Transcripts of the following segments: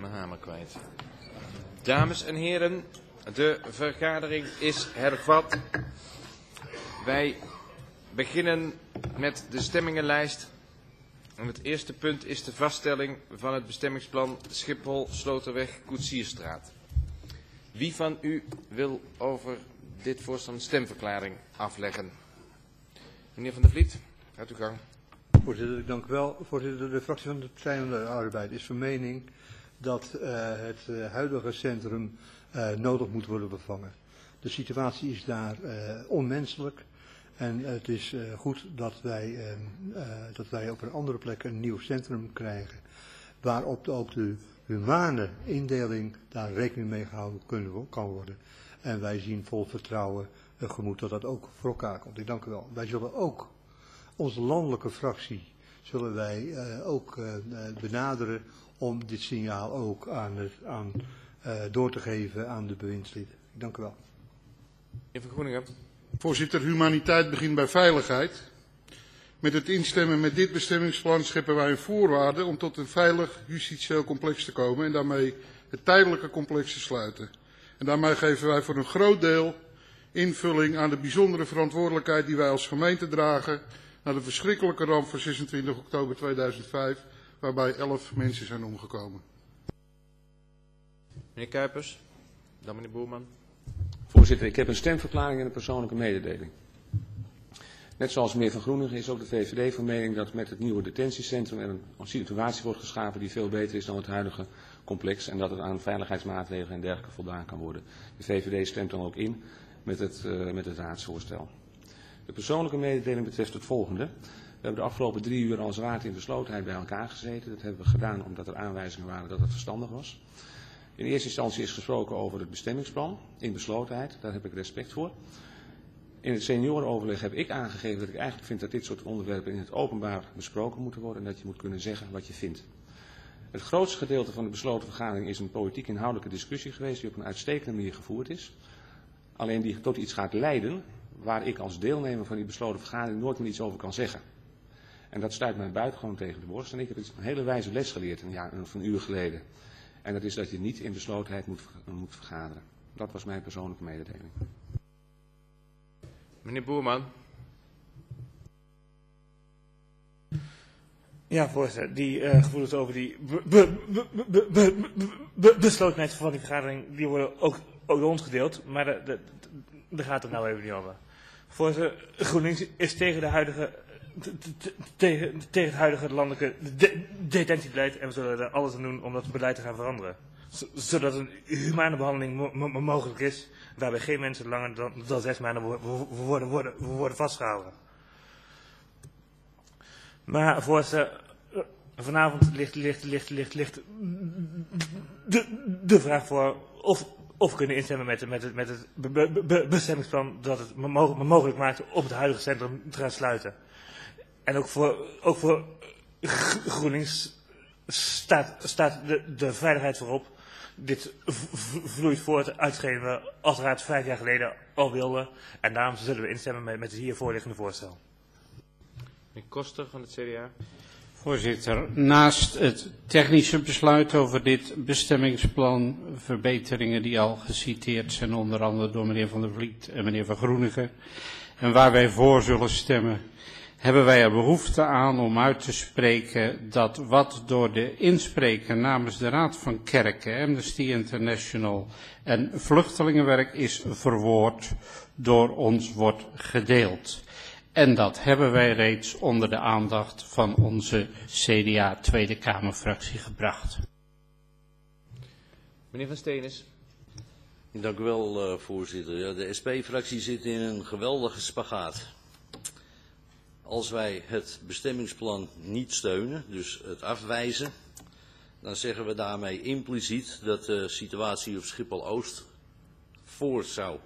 mijn hamer kwijt. Dames en heren, de vergadering is hervat. Wij beginnen met de stemmingenlijst. En het eerste punt is de vaststelling van het bestemmingsplan Schiphol-Sloterweg-Koetsierstraat. Wie van u wil over dit voorstel een stemverklaring afleggen? Meneer Van der Vliet, gaat uw gang. Voorzitter, dank u wel. Voorzitter, de fractie van de Partij van de Arbeid is van mening dat het huidige centrum nodig moet worden vervangen. De situatie is daar onmenselijk en het is goed dat wij op een andere plek een nieuw centrum krijgen, waarop ook de humane indeling daar rekening mee gehouden kan worden. En wij zien vol vertrouwen tegemoet dat dat ook voor elkaar komt. Ik dank u wel. Wij zullen ook, onze landelijke fractie, zullen wij ook benaderen om dit signaal ook door te geven aan de bewindslieden. Ik dank u wel. Meneer Van Groeningen. Voorzitter, humaniteit begint bij veiligheid. Met het instemmen met dit bestemmingsplan scheppen wij een voorwaarde om tot een veilig justitieel complex te komen en daarmee het tijdelijke complex te sluiten. En daarmee geven wij voor een groot deel invulling aan de bijzondere verantwoordelijkheid die wij als gemeente dragen na de verschrikkelijke ramp van 26 oktober 2005, waarbij 11 mensen zijn omgekomen. Meneer Kuipers, dan meneer Boerman. Voorzitter, ik heb een stemverklaring en een persoonlijke mededeling. Net zoals meneer Van Groeningen is ook de VVD van mening dat met het nieuwe detentiecentrum er een situatie wordt geschapen die veel beter is dan het huidige complex en dat er aan veiligheidsmaatregelen en dergelijke voldaan kan worden. De VVD stemt dan ook in met het raadsvoorstel. De persoonlijke mededeling betreft het volgende. We hebben de afgelopen 3 uur als raad in beslotenheid bij elkaar gezeten. Dat hebben we gedaan omdat er aanwijzingen waren dat het verstandig was. In eerste instantie is gesproken over het bestemmingsplan in beslotenheid. Daar heb ik respect voor. In het seniorenoverleg heb ik aangegeven dat ik eigenlijk vind dat dit soort onderwerpen in het openbaar besproken moeten worden en dat je moet kunnen zeggen wat je vindt. Het grootste gedeelte van de besloten vergadering is een politiek-inhoudelijke discussie geweest die op een uitstekende manier gevoerd is. Alleen die tot iets gaat leiden waar ik als deelnemer van die besloten vergadering nooit meer iets over kan zeggen. En dat stuit mij buitengewoon tegen de borst. En ik heb een hele wijze les geleerd een uur geleden. En dat is dat je niet in beslotenheid moet vergaderen. Dat was mijn persoonlijke mededeling. Meneer Boerman. Ja, voorzitter. Die gevoelens over die beslotenheid van die vergadering, die worden ook door ons gedeeld. Maar daar gaat het nou even niet over. Voorzitter, GroenLinks is tegen het huidige landelijke detentiebeleid en we zullen er alles aan doen om dat beleid te gaan veranderen. Zodat een humane behandeling mogelijk is, waarbij geen mensen langer dan 6 maanden worden vastgehouden. Maar voorzitter, vanavond ligt de vraag voor of we kunnen instemmen met het bestemmingsplan dat het mogelijk maakt om het huidige centrum te gaan sluiten. En ook voor GroenLinks staat de veiligheid voorop. Dit vloeit voort uit hetgeen we als raad 5 jaar geleden al wilden. En daarom zullen we instemmen met het hier voorliggende voorstel. Meneer Koster van het CDA. Voorzitter, naast het technische besluit over dit bestemmingsplan, verbeteringen die al geciteerd zijn, onder andere door meneer Van der Vliet en meneer Van Groeningen, en waar wij voor zullen stemmen, hebben wij er behoefte aan om uit te spreken dat wat door de inspreker namens de Raad van Kerken, Amnesty International en Vluchtelingenwerk is verwoord, door ons wordt gedeeld. En dat hebben wij reeds onder de aandacht van onze CDA Tweede Kamerfractie gebracht. Meneer Van Steenis. Dank u wel, voorzitter. Ja, de SP-fractie zit in een geweldige spagaat. Als wij het bestemmingsplan niet steunen, dus het afwijzen, dan zeggen we daarmee impliciet dat de situatie op Schiphol-Oost voort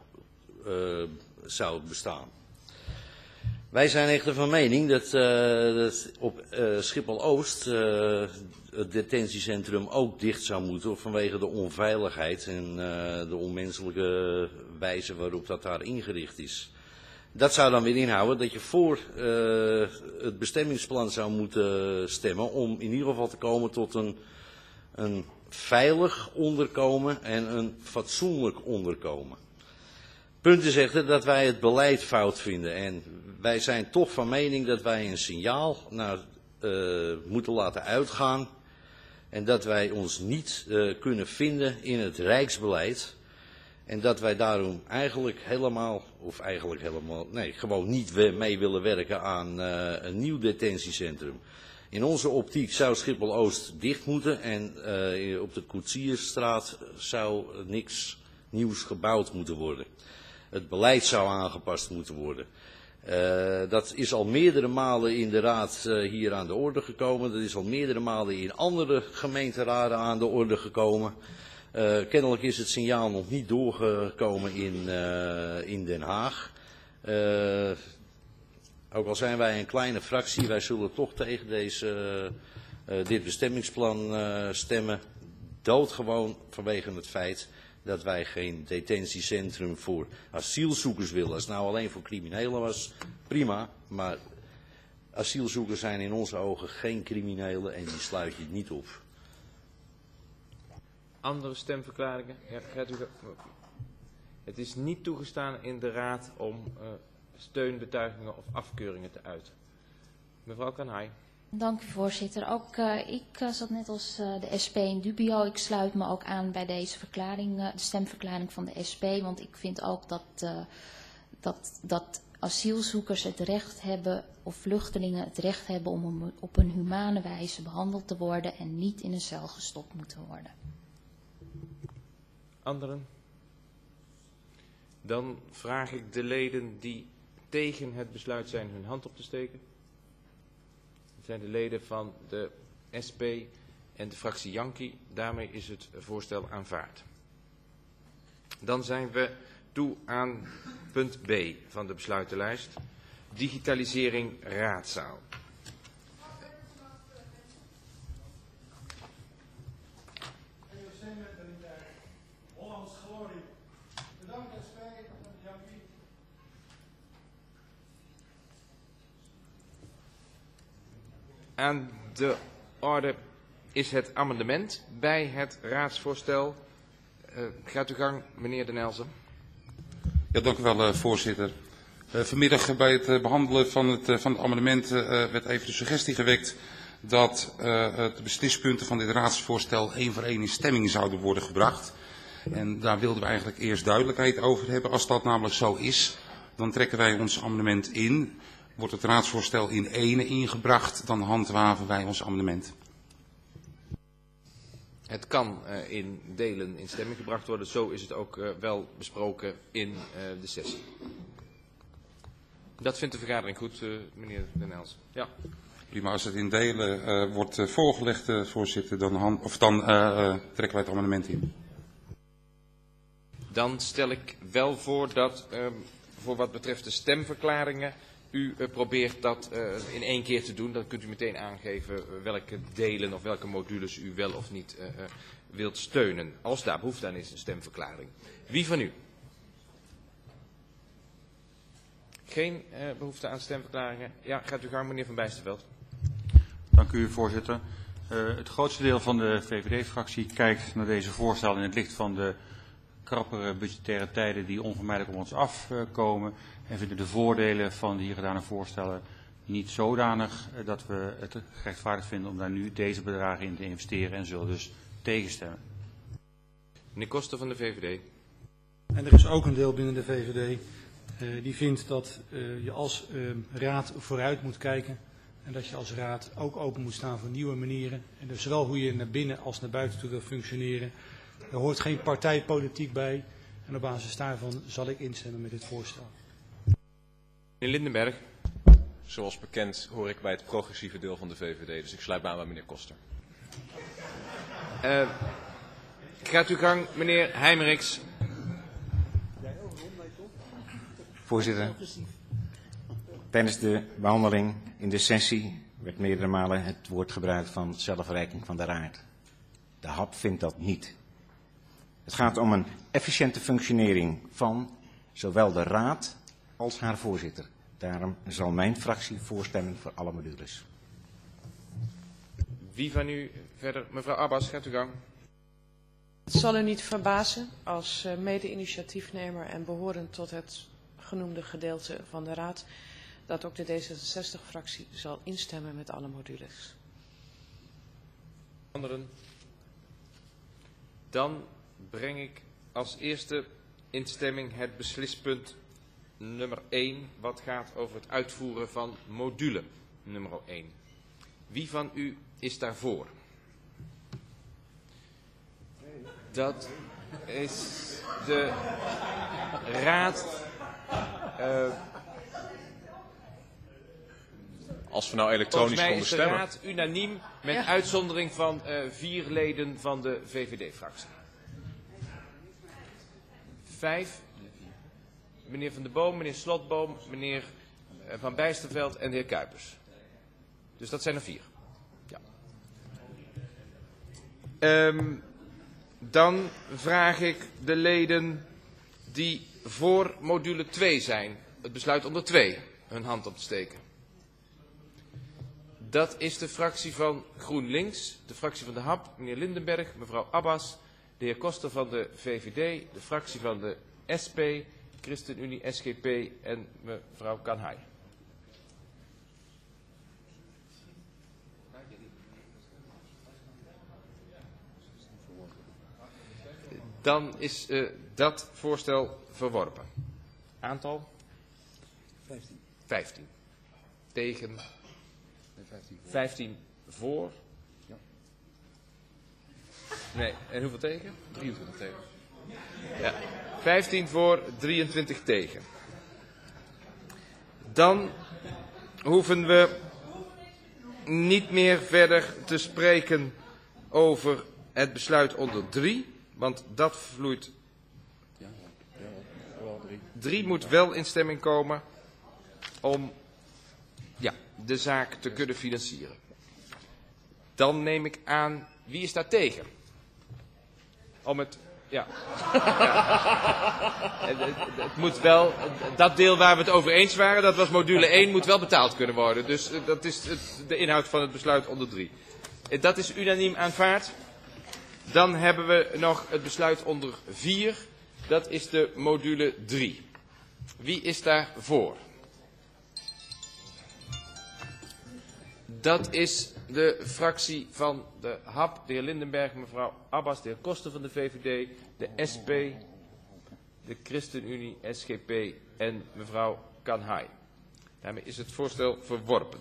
zou bestaan. Wij zijn echter van mening dat op Schiphol-Oost het detentiecentrum ook dicht zou moeten vanwege de onveiligheid en de onmenselijke wijze waarop dat daar ingericht is. Dat zou dan weer inhouden dat je voor het bestemmingsplan zou moeten stemmen om in ieder geval te komen tot een veilig onderkomen en een fatsoenlijk onderkomen. Punt is echter dat wij het beleid fout vinden en wij zijn toch van mening dat wij een signaal moeten laten uitgaan en dat wij ons niet kunnen vinden in het Rijksbeleid en dat wij daarom gewoon niet mee willen werken aan een nieuw detentiecentrum. In onze optiek zou Schiphol-Oost dicht moeten en op de Koetsiersstraat zou niks nieuws gebouwd moeten worden. Het beleid zou aangepast moeten worden. Dat is al meerdere malen in de raad hier aan de orde gekomen. Dat is al meerdere malen in andere gemeenteraden aan de orde gekomen. Kennelijk is het signaal nog niet doorgekomen in Den Haag. Ook al zijn wij een kleine fractie, wij zullen toch tegen dit bestemmingsplan stemmen. Doodgewoon vanwege het feit dat wij geen detentiecentrum voor asielzoekers willen. Als het nou alleen voor criminelen was, prima. Maar asielzoekers zijn in onze ogen geen criminelen en die sluit je niet op. Andere stemverklaringen? Ja, het is niet toegestaan in de raad om steunbetuigingen of afkeuringen te uiten. Mevrouw Kanhai. Dank u, voorzitter. Ook ik zat net als de SP in dubio. Ik sluit me ook aan bij deze verklaring, de stemverklaring van de SP. Want ik vind ook dat asielzoekers het recht hebben, of vluchtelingen het recht hebben om op een humane wijze behandeld te worden en niet in een cel gestopt moeten worden. Anderen? Dan vraag ik de leden die tegen het besluit zijn hun hand op te steken. Dat zijn de leden van de SP en de fractie Janki. Daarmee is het voorstel aanvaard. Dan zijn we toe aan punt B van de besluitenlijst. Digitalisering raadzaal. Aan de orde is het amendement bij het raadsvoorstel. Gaat uw gang, meneer Den Elzen. Ja, dank u wel, voorzitter. Vanmiddag bij het behandelen van het amendement werd even de suggestie gewekt dat de beslispunten van dit raadsvoorstel 1 voor 1 in stemming zouden worden gebracht. En daar wilden we eigenlijk eerst duidelijkheid over hebben. Als dat namelijk zo is, dan trekken wij ons amendement in. Wordt het raadsvoorstel in ene ingebracht, dan handhaven wij ons amendement. Het kan in delen in stemming gebracht worden. Zo is het ook wel besproken in de sessie. Dat vindt de vergadering goed, meneer Den Elzen. Ja. Prima, als het in delen wordt voorgelegd, voorzitter, dan trekken wij het amendement in. Dan stel ik wel voor dat voor wat betreft de stemverklaringen u probeert dat in 1 keer te doen. Dan kunt u meteen aangeven welke delen of welke modules u wel of niet wilt steunen. Als daar behoefte aan is, een stemverklaring. Wie van u? Geen behoefte aan stemverklaringen? Ja, gaat u gang, meneer Van Bijsterveld. Dank u, voorzitter. Het grootste deel van de VVD-fractie kijkt naar deze voorstellen in het licht van de krappere budgettaire tijden die onvermijdelijk op ons afkomen. En vinden de voordelen van de hier gedane voorstellen niet zodanig dat we het gerechtvaardigd vinden om daar nu deze bedragen in te investeren en zullen dus tegenstemmen. Meneer Koster van de VVD. En er is ook een deel binnen de VVD die vindt dat je als raad vooruit moet kijken. En dat je als raad ook open moet staan voor nieuwe manieren. En dus zowel hoe je naar binnen als naar buiten toe wil functioneren. Er hoort geen partijpolitiek bij. En op basis daarvan zal ik instemmen met dit voorstel. Meneer Lindenberg. Zoals bekend hoor ik bij het progressieve deel van de VVD. Dus ik sluit me aan bij meneer Koster. Gaat uw gang, meneer Heijmeriks. Voorzitter, tijdens de behandeling in de sessie werd meerdere malen het woord gebruikt van zelfverrijking van de raad. De HAP vindt dat niet. Het gaat om een efficiënte functionering van zowel de raad als haar voorzitter. Daarom zal mijn fractie voorstemmen voor alle modules. Wie van u verder? Mevrouw Abbas, gaat uw gang. Het zal u niet verbazen als mede-initiatiefnemer en behorend tot het genoemde gedeelte van de Raad, dat ook de D66-fractie zal instemmen met alle modules. Anderen? Dan breng ik als eerste in stemming het beslispunt nummer 1, wat gaat over het uitvoeren van module nummer 1. Wie van u is daarvoor? Dat is de Raad. Als we nou elektronisch konden konden stemmen. stemmen. Volgens mij is de Raad unaniem met Ja. uitzondering van 4 leden van de VVD-fractie. 5. Meneer Van der Boom, meneer Slotboom, meneer Van Bijsterveld en de heer Kuipers. Dus dat zijn er 4. Ja. Dan vraag ik de leden die voor module 2 zijn, het besluit onder 2, hun hand op te steken. Dat is de fractie van GroenLinks, de fractie van de HAP, meneer Lindenberg, mevrouw Abbas, de heer Koster van de VVD, de fractie van de SP, ChristenUnie, SGP en mevrouw Kanhai. Dan is dat voorstel verworpen. Aantal? 15. 15. Tegen? 15 voor? Ja. Nee, en hoeveel tegen? 23 tegen. Ja, 15 voor, 23 tegen. Dan hoeven we niet meer verder te spreken over het besluit onder 3, want dat vloeit. 3 moet wel in stemming komen om de zaak te kunnen financieren. Dan neem ik aan, wie is daar tegen? Om het, het moet wel, dat deel waar we het over eens waren, dat was module 1, moet wel betaald kunnen worden. Dus dat is de inhoud van het besluit onder 3. Dat is unaniem aanvaard. Dan hebben we nog het besluit onder 4. Dat is de module 3. Wie is daar voor? Dat is de fractie van de HAP, de heer Lindenberg, mevrouw Abbas, de heer Koster van de VVD, de SP, de ChristenUnie, SGP en mevrouw Kanhai. Daarmee is het voorstel verworpen.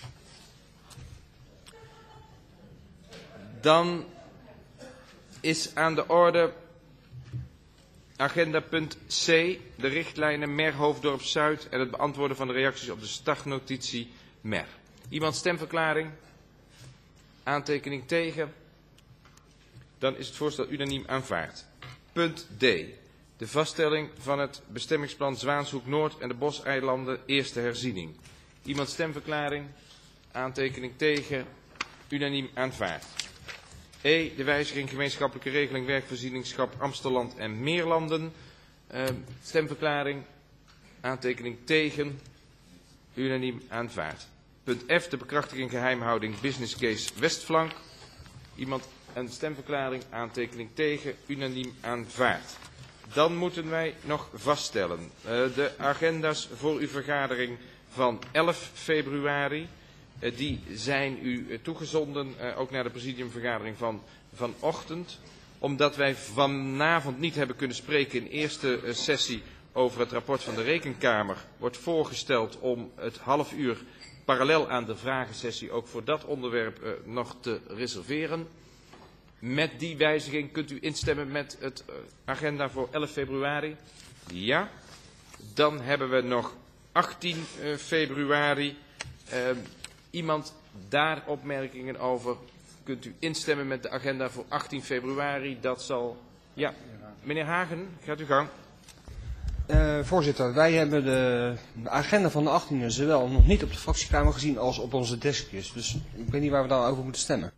Dan is aan de orde agenda punt C, de richtlijnen Merhoofddorp Zuid en het beantwoorden van de reacties op de startnotitie Mer. Iemand stemverklaring? Aantekening tegen? Dan is het voorstel unaniem aanvaard. Punt D. De vaststelling van het bestemmingsplan Zwaanshoek Noord en de Boseilanden, eerste herziening. Iemand stemverklaring? Aantekening tegen? Unaniem aanvaard. E. De wijziging gemeenschappelijke regeling werkvoorzieningschap Amstelland en Meerlanden. Stemverklaring? Aantekening tegen? Unaniem aanvaard. Punt F, de bekrachtiging geheimhouding business case Westflank. Iemand een stemverklaring, aantekening tegen, unaniem aanvaard. Dan moeten wij nog vaststellen de agenda's voor uw vergadering van 11 februari. Die zijn u toegezonden, ook naar de presidiumvergadering van vanochtend. Omdat wij vanavond niet hebben kunnen spreken in eerste sessie over het rapport van de Rekenkamer, wordt voorgesteld om het half uur parallel aan de vragensessie ook voor dat onderwerp nog te reserveren. Met die wijziging kunt u instemmen met het agenda voor 11 februari. Ja. Dan hebben we nog 18 februari. Iemand daar opmerkingen over? Kunt u instemmen met de agenda voor 18 februari? Dat zal... Ja, meneer Hagen, gaat uw gang. Voorzitter, wij hebben de agenda van de 18e zowel nog niet op de fractiekamer gezien als op onze deskjes. Dus ik weet niet waar we dan over moeten stemmen.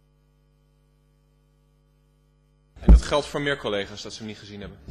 En dat geldt voor meer collega's dat ze hem niet gezien hebben.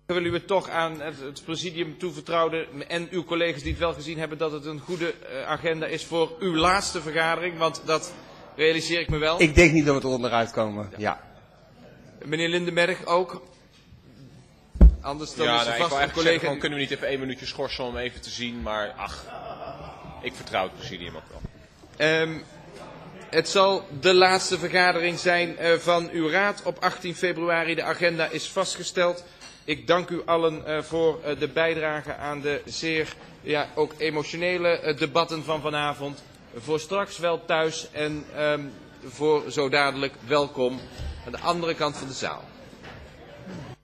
Ik wil u het toch aan het presidium toevertrouwen en uw collega's die het wel gezien hebben dat het een goede agenda is voor uw laatste vergadering, want dat realiseer ik me wel. Ik denk niet dat we er onderuit komen, ja. Meneer Lindenberg ook? Anders dan is er vast een collega... Zeggen, kunnen we niet even 1 minuutje schorsen om even te zien, maar ach, ik vertrouw het presidium ook wel. Het zal de laatste vergadering zijn van uw raad. Op 18 februari de agenda is vastgesteld. Ik dank u allen voor de bijdrage aan de zeer ook emotionele debatten van vanavond. Voor straks wel thuis en voor zo dadelijk welkom aan de andere kant van de zaal.